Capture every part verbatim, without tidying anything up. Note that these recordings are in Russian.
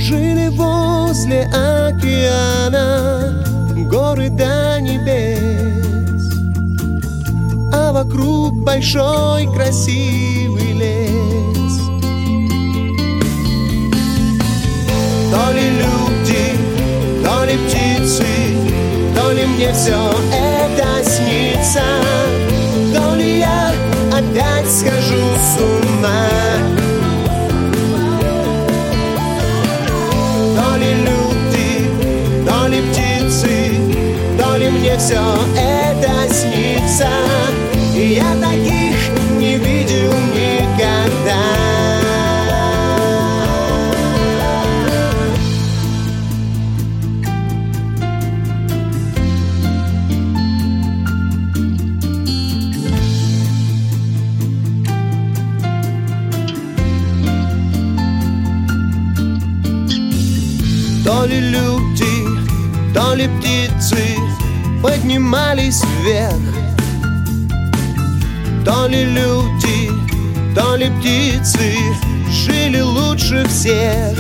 Жили возле океана горы до небес, а вокруг большой красивый лес. То ли люди, то ли птицы, то ли мне все это снится, то ли я опять схожу с ума. То ли люди, то ли птицы, то ли мне все это снится, и я таких не видел никогда. То ли люди, то ли птицы поднимались вверх, то ли люди, то ли птицы жили лучше всех.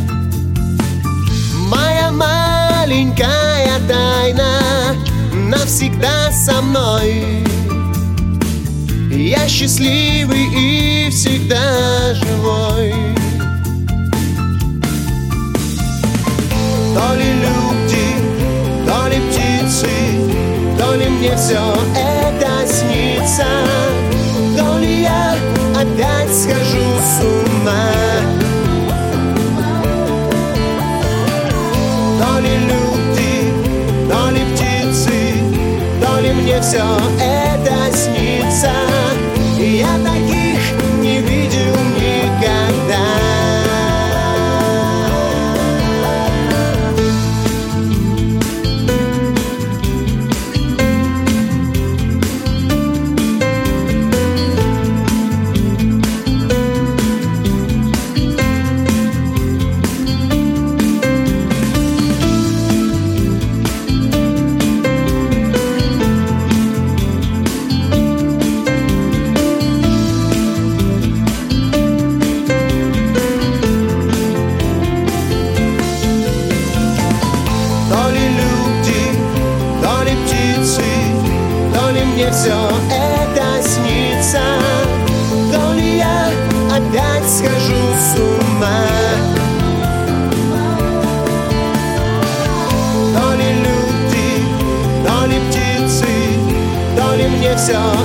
Моя маленькая тайна навсегда со мной. Я счастливый и всегда живой. То ли люди, то ли птицы, то ли мне все это снится, то ли я опять схожу с ума. То ли люди, то ли птицы, то ли мне все это снится, и я таких не видел никогда. Мне все это снится, то ли я опять схожу с ума. То ли люди, то ли птицы, то ли мне все